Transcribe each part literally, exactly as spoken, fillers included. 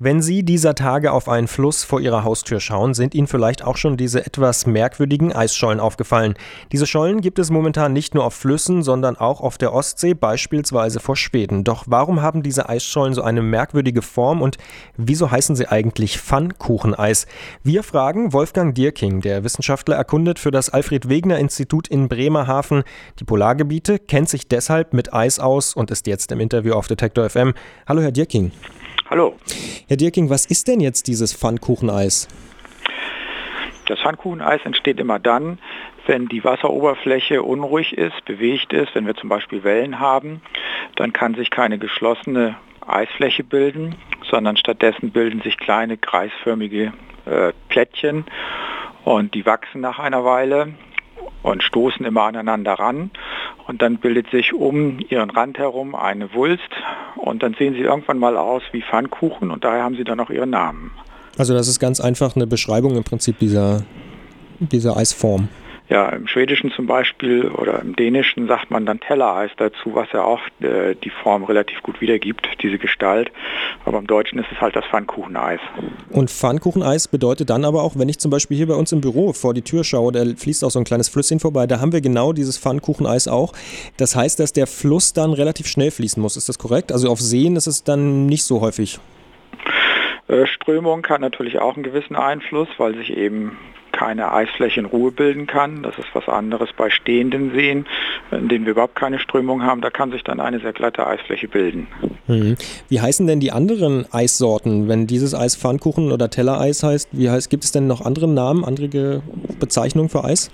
Wenn Sie dieser Tage auf einen Fluss vor Ihrer Haustür schauen, sind Ihnen vielleicht auch schon diese etwas merkwürdigen Eisschollen aufgefallen. Diese Schollen gibt es momentan nicht nur auf Flüssen, sondern auch auf der Ostsee, beispielsweise vor Schweden. Doch warum haben diese Eisschollen so eine merkwürdige Form und wieso heißen sie eigentlich Pfannkucheneis? Wir fragen Wolfgang Dierking. Der Wissenschaftler erkundet für das Alfred-Wegener-Institut in Bremerhaven die Polargebiete, kennt sich deshalb mit Eis aus und ist jetzt im Interview auf Detektor F M. Hallo, Herr Dierking. Hallo. Herr Dierking, was ist denn jetzt dieses Pfannkucheneis? Das Pfannkucheneis entsteht immer dann, wenn die Wasseroberfläche unruhig ist, bewegt ist. Wenn wir zum Beispiel Wellen haben, dann kann sich keine geschlossene Eisfläche bilden, sondern stattdessen bilden sich kleine kreisförmige äh, Plättchen und die wachsen nach einer Weile und stoßen immer aneinander ran und dann bildet sich um ihren Rand herum eine Wulst und dann sehen sie irgendwann mal aus wie Pfannkuchen und daher haben sie dann auch ihren Namen. Also das ist ganz einfach eine Beschreibung im Prinzip dieser, dieser Eisform. Ja, im Schwedischen zum Beispiel oder im Dänischen sagt man dann Tellereis dazu, was ja auch äh, die Form relativ gut wiedergibt, diese Gestalt. Aber im Deutschen ist es halt das Pfannkucheneis. Und Pfannkucheneis bedeutet dann aber auch, wenn ich zum Beispiel hier bei uns im Büro vor die Tür schaue, da fließt auch so ein kleines Flüsschen vorbei, da haben wir genau dieses Pfannkucheneis auch. Das heißt, dass der Fluss dann relativ schnell fließen muss, ist das korrekt? Also auf Seen ist es dann nicht so häufig. Äh, Strömung hat natürlich auch einen gewissen Einfluss, weil sich eben keine Eisfläche in Ruhe bilden kann. Das ist was anderes bei stehenden Seen, in denen wir überhaupt keine Strömung haben. Da kann sich dann eine sehr glatte Eisfläche bilden. Hm. Wie heißen denn die anderen Eissorten? Wenn dieses Eis Pfannkuchen oder Tellereis heißt, wie heißt, gibt es denn noch andere Namen, andere Bezeichnungen für Eis?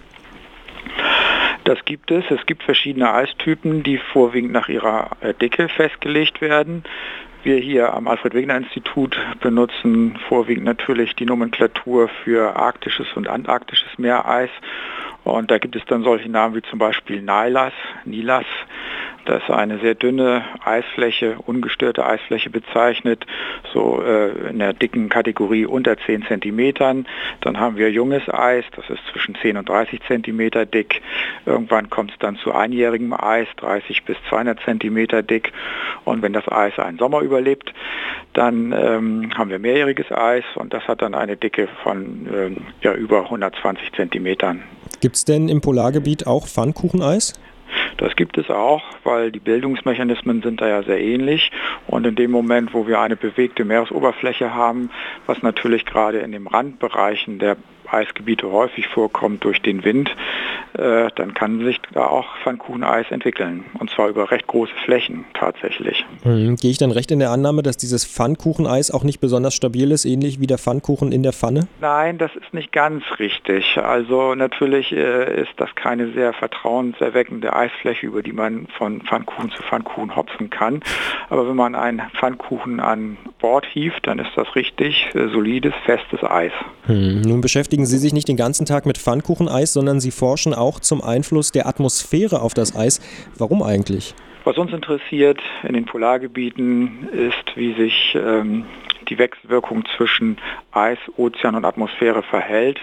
Das gibt es. Es gibt verschiedene Eistypen, die vorwiegend nach ihrer Dicke festgelegt werden. Wir hier am Alfred-Wegener-Institut benutzen vorwiegend natürlich die Nomenklatur für arktisches und antarktisches Meereis. Und da gibt es dann solche Namen wie zum Beispiel Nilas, Nilas. Das ist eine sehr dünne Eisfläche, ungestörte Eisfläche bezeichnet, so äh, in der dicken Kategorie unter zehn Zentimetern. Dann haben wir junges Eis, das ist zwischen zehn und dreißig Zentimeter dick. Irgendwann kommt es dann zu einjährigem Eis, dreißig bis zweihundert Zentimeter dick. Und wenn das Eis einen Sommer überlebt, dann ähm, haben wir mehrjähriges Eis und das hat dann eine Dicke von äh, ja, über hundertzwanzig Zentimetern. Gibt es denn im Polargebiet auch Pfannkucheneis? Das gibt es auch, weil die Bildungsmechanismen sind da ja sehr ähnlich und in dem Moment, wo wir eine bewegte Meeresoberfläche haben, was natürlich gerade in den Randbereichen der Eisgebiete häufig vorkommt durch den Wind, äh, dann kann sich da auch Pfannkucheneis entwickeln und zwar über recht große Flächen tatsächlich. Hm, gehe ich dann recht in der Annahme, dass dieses Pfannkucheneis auch nicht besonders stabil ist, ähnlich wie der Pfannkuchen in der Pfanne? Nein, das ist nicht ganz richtig. Also natürlich äh, ist das keine sehr vertrauenserweckende Eisfläche, über die man von Pfannkuchen zu Pfannkuchen hopsen kann. Aber wenn man einen Pfannkuchen an Bord hieft, dann ist das richtig äh, solides, festes Eis. Hm, nun beschäftigen Sie sich nicht den ganzen Tag mit Pfannkucheneis, sondern Sie forschen auch zum Einfluss der Atmosphäre auf das Eis. Warum eigentlich? Was uns interessiert in den Polargebieten ist, wie sich ähm, die Wechselwirkung zwischen Eis, Ozean und Atmosphäre verhält.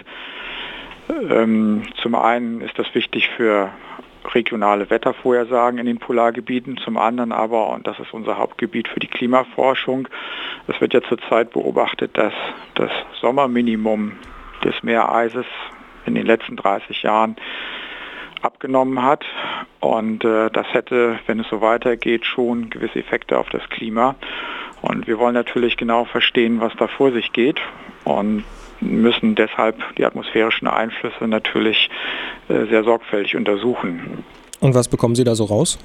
Ähm, zum einen ist das wichtig für regionale Wettervorhersagen in den Polargebieten, zum anderen aber, und das ist unser Hauptgebiet für die Klimaforschung, es wird ja zurzeit beobachtet, dass das Sommerminimum des Meereises in den letzten dreißig Jahren abgenommen hat und äh, das hätte, wenn es so weitergeht, schon gewisse Effekte auf das Klima und wir wollen natürlich genau verstehen, was da vor sich geht und müssen deshalb die atmosphärischen Einflüsse natürlich äh, sehr sorgfältig untersuchen. Und was bekommen Sie da so raus?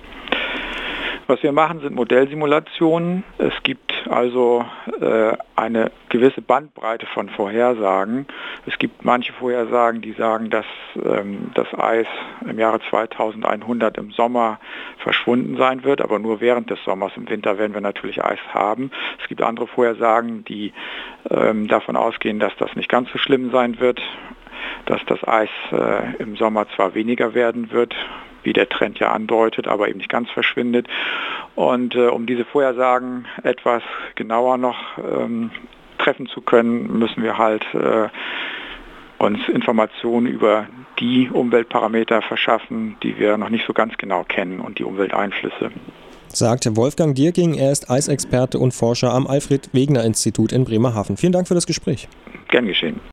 Was wir machen, sind Modellsimulationen. Es gibt also äh, eine gewisse Bandbreite von Vorhersagen. Es gibt manche Vorhersagen, die sagen, dass ähm, das Eis im Jahre zweitausendeinhundert im Sommer verschwunden sein wird, aber nur während des Sommers. Im Winter werden wir natürlich Eis haben. Es gibt andere Vorhersagen, die ähm, davon ausgehen, dass das nicht ganz so schlimm sein wird, dass das Eis äh, im Sommer zwar weniger werden wird, wie der Trend ja andeutet, aber eben nicht ganz verschwindet. Und äh, um diese Vorhersagen etwas genauer noch ähm, treffen zu können, müssen wir halt äh, uns Informationen über die Umweltparameter verschaffen, die wir noch nicht so ganz genau kennen und die Umwelteinflüsse. Sagt Wolfgang Dierking, er ist Eisexperte und Forscher am Alfred-Wegener-Institut in Bremerhaven. Vielen Dank für das Gespräch. Gern geschehen.